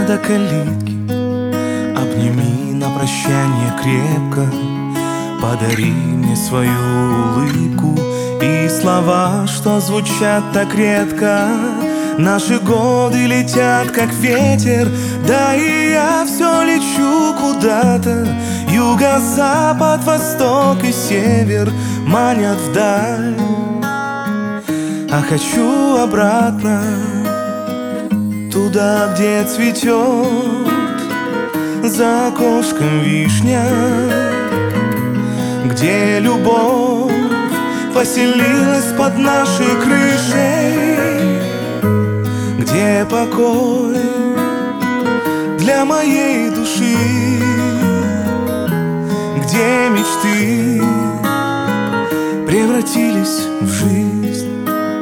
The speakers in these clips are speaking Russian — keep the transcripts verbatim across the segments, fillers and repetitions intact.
до калитки, обними на прощание крепко, подари мне свою улыбку и слова, что звучат так редко. Наши годы летят, как ветер, да и я все лечу куда-то. Юго-запад, восток и север манят вдаль, а хочу обратно, туда, где цветет за окошком вишня, где любовь поселилась под нашей крышей, где покой для моей души, где мечты превратились в жизнь.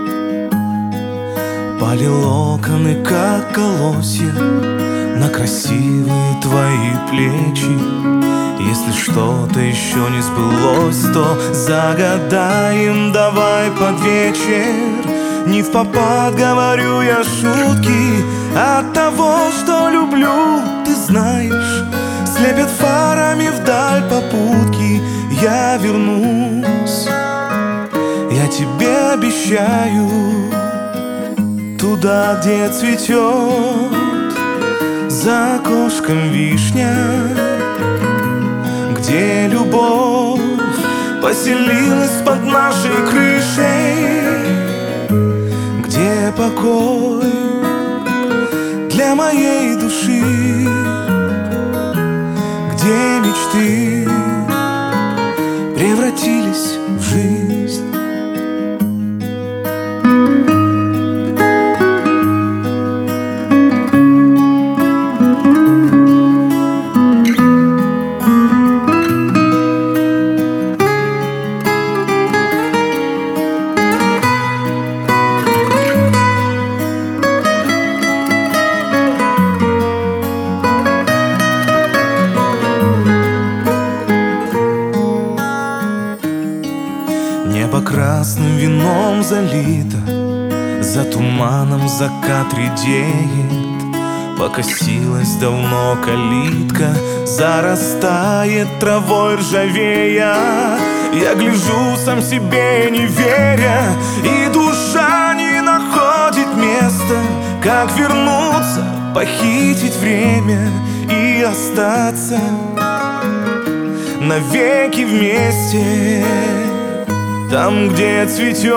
Пали локоны, как колосья, на красивые твои плечи. Если что-то еще не сбылось, то загадаем давай под вечер. Не впопад говорю я шутки, от того, что люблю, ты знаешь, слепят фарами вдаль попутки. Я вернусь, я тебе обещаю, туда, где цветет за окошком вишня, где любовь поселилась под нашей крышей, где покой для моей души, где мечты превратились в жизнь. Небо красным вином залито, за туманом закат редеет. Покосилась давно калитка, зарастает травой ржавея. Я гляжу сам себе не веря, и душа не находит места. Как вернуться, похитить время и остаться навеки вместе, там, где цветет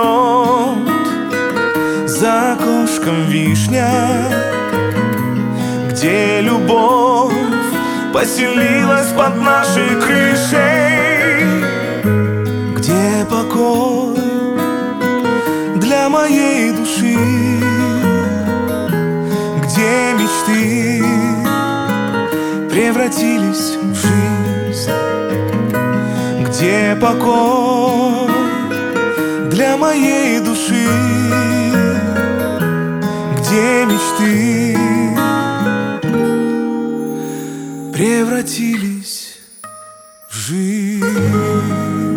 за окошком вишня, где любовь поселилась под нашей крышей, где покой для моей души, где мечты превратились в жизнь, где покой для моей души, где мечты превратились в жизнь.